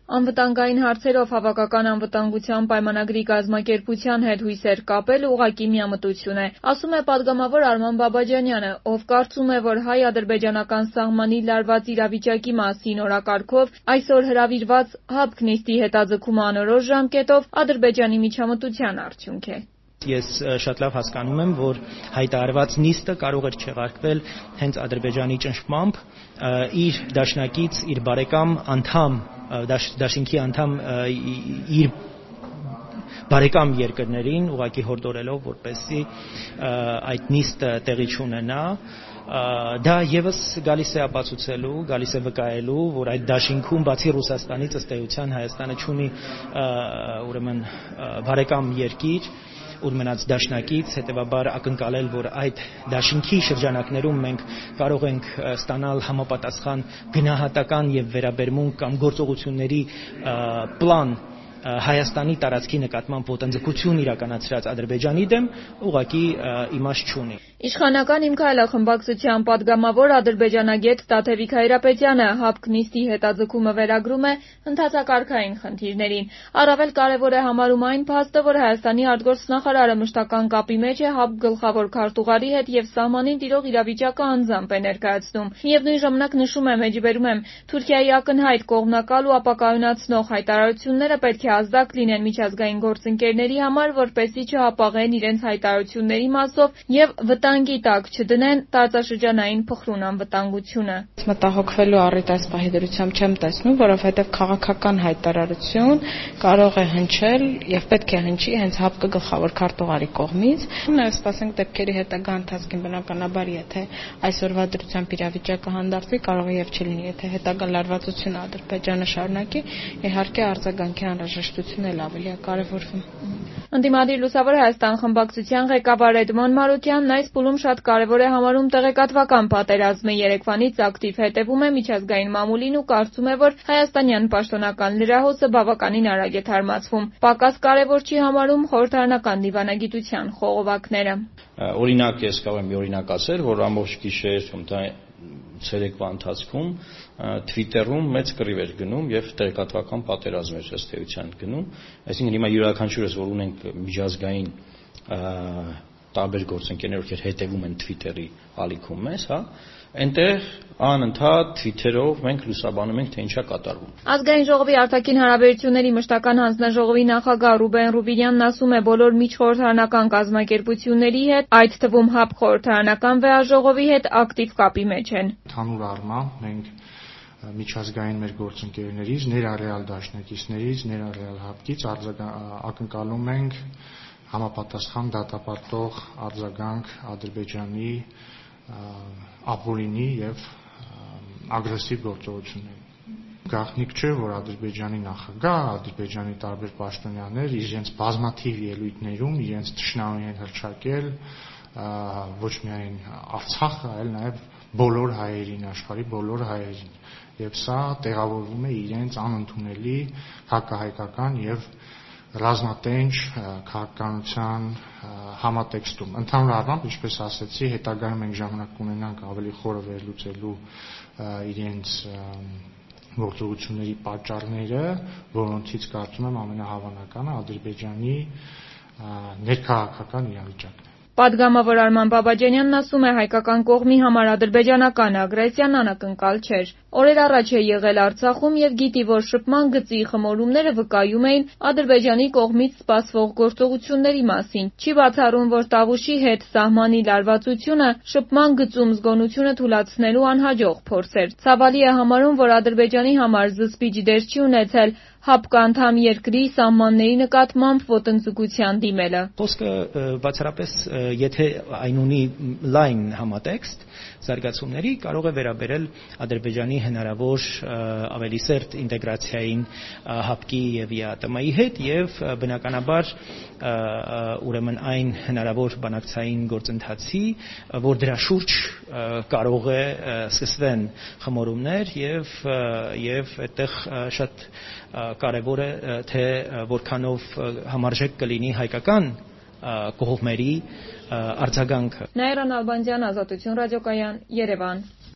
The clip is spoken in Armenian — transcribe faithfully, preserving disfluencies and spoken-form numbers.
Անվտանգային հարցերով հավաքական անվտանգության պայմանագրի կազմակերպության հետ հույսեր կապել ուղղակի միամտություն է, ասում է պատգամավոր Արման Բաբաջանյանը, ով կարծում է, որ հայ-ադրբեջանական սահմանի լարված իրավիճակի մասին օրակարգով այսօր հրավիրված ՀԱՊԿ նիստի հետաձգումը անորոշ ժամկետով Ադրբեջանի միջամտության արդյունք է։ Ես շատ լավ հասկանում եմ, որ հայտարարված նիստը կարող էր չեղարկվել հենց Ադրբեջանի ճնշմամբ իր դաշնակից, իր բարեկամ անդամ, դաշինքի անդամ իր բարեկամ երկրներին ուղղակի հորդորելով, որպեսզի այդ նիստը տեղի չունենա, դա եւս գալիս է ապացուցելու, գալիս է վկայելու, որ այդ դաշինքում բացի Ռուսաստանից ըստ էության Հայաստանը չունի ուրեմն բարեկամ երկիր, ուր մնաց դաշնակից, հետևաբար ակնկալել, որ այդ դաշինքի շրջանակներում մենք կարող ենք ստանալ համապատասխան գնահատական եւ վերաբերմունք կամ գործողությունների պլան Հայաստանի տարածքի նկատմամբ ոտնձգություն իրականացրած Ադրբեջանի դեմ ուղղակի իմաստ չունի։ Իշխանական «Իմ քայլը» խմբակցության պատգամավոր ադրբեջանագետ Տաթևիկ Հայրապետյանը ՀԱՊԿ նիստի հետաձգումը վերագրում է ընթացակարգային խնդիրներին։ Առավել կարևոր է համարում այն փաստը, որ Հայաստանի արտգործնախարարը մշտական կապի մեջ է ՀԱՊԿ գլխավոր քարտուղարի հետ եւ սահմանին տիրող իրավիճակը անձամբ է ներկայացնում։ Միևնույն ժամանակ նշում եմ, մեջբերում եմ, Թուրքիայի ակնհայտ կողմնակալ ու ապակայունացնող հայտարարությունները պետք է ազդակ լինեն միջազգային գործընկերների համար, որպեսզի չհապաղեն իրենց հայտարարությունների մասով եւ վտանգի տակ չդնեն տարածաշրջանային փխրուն անվտանգությունը։ Մտահոգվելու առիթ այս պահի դրությամբ չեմ տեսնում, որովհետեւ քաղաքական հայտարարություն կարող է հնչել եւ պետք է հնչի հենց ՀԱՊԿ գլխավոր քարտուղարի կողմից։ Նաեւ սպասենք դեպքերի հետագա ընթացքին, բնականաբար, եթե այսօրվա դրությամբ իրավիճակը հանդարտվի, կարող է եւ չլինի, եթե հետագա լարվածությունը Ադրբեջանը շարունակի, իհարկե արձագանքի անհրաժեշտությունն էլ ավելի է կարևորվում։ Ընդդիմադիր Լուսավոր Հայաստան խմբակցության ղեկավար Էդմոն Մարուկյանն այս փուլում շատ կարևոր է համարում տեղեկատվական պատերազմը, երեկվանից ակտիվ հետևում է միջազգային մամուլին ու կարծում է, որ հայաստանյան պաշտոնական լրահոսը բավականին արագ է թարմացվում։ Պակաս կարևոր չի համարում խորհրդարանական դիվանագիտության խողովակները։ Օրինակ ես կարող եմ մի օրինակ ասել, որ ամբողջ գիշեր ցերեկվա ընթացքում Twitter-ում մեծ կռիվ էր գնում եւ տեղեկատվական պատերազմ էր ըստ էության գնում, այսինքն հիմա յուրաքանչյուրս որ ունենք միջազգային տարբեր գործընկերներ, ովքեր հետևում են Twitter-ի ալիքում մեզ, հա, այնտեղ անընդհատ Twitter-ով մենք լուսաբանում ենք, թե ինչա կատարվում։ Ազգային ժողովի արտաքին հարաբերությունների մշտական հանձնաժողովի նախագահ Ռուբեն Ռուբինյանն ասում է, բոլոր միջխորհրդարանական կազմակերպությունների հետ, այդ թվում ՀԱՊԿ խորհրդարանական վեաժողովի հետ ակտիվ կապի մեջ են։ Ընդհանուր առմամբ մենք միջազգային մեր գործընկերներից, ներառյալ դաշնակիցներից, ներառյալ ՀԱՊԿ-ից ակնկալում ենք համապատասխան դատապարտող արձագանք Ադրբեջանի ապօրինի եւ ագրեսիվ գործողությունների։ Գաղտնիք չէ, որ Ադրբեջանի նախագահ, Ադրբեջանի տարբեր պաշտոնյաներ իրենց բազմաթիվ ելույթներում իրենց թշնամի են հռչակել ոչ միայն Արցախը, այլ նաեւ բոլոր հայերին, աշխարհի բոլոր հայերին, եւ սա տեղավորվում է իրենց անընդունելի հակահայկական եւ ռազմատենչ քաղաքականության համատեքստում։ Ընդհանուր առմամբ, ինչպես ասացի, հետագայում մենք ժամանակ կունենանք ավելի խորը վերլուծելու իրենց գործողությունների պատճառները, որոնցից կարծում եմ ամենահավանականը Ադրբեջանի ներքաղաքական իրավիճակն է։ Պատգամավոր Արման Բաբաջանյանն ասում է, հայկական կողմի համար ադրբեջանական ագրեսիան անակնկալ չէր։ Օրեր առաջ է եղել Արցախում եւ գիտի, որ շփման գծի խմորումները վկայում էին Ադրբեջանի կողմից սպասվող գործողությունների մասին։ Չի բացառում, որ Տավուշի հետ սահմանի լարվածությունը շփման գծում զգոնությունը թուլացնելու անհաջող փորձ էր։ Ցավալի է համարում, որ Ադրբեջանի համար զսպիչ դեր չի ունեցել ՀԱՊԿ անդամ երկրի սահմանների նկատմամբ ոտնձգության դիմելը։ Խոսքը բացառապես եթե այն ունի լայն համատեքստ զարգացումների, կարող է վերաբերել Ադրբեջանի հնարավոր ավելի սերտ ինտեգրացիային ՀԱՊԿ-ի եւ ԵԱՏՄ-ի հետ եւ բնականաբար ուրեմն այն հնարավոր բանակցային գործընթացի, որ դրա շուրջ կարող է սկսվեն խմորումներ եւ եւ այդտեղ շատ կարևոր է թե որքանով համարժեք կլինի հայկական կողմերի արձագանքը։ Նաիրա Նալբանդյան, Ազատություն ռադիոկայան, Երևան։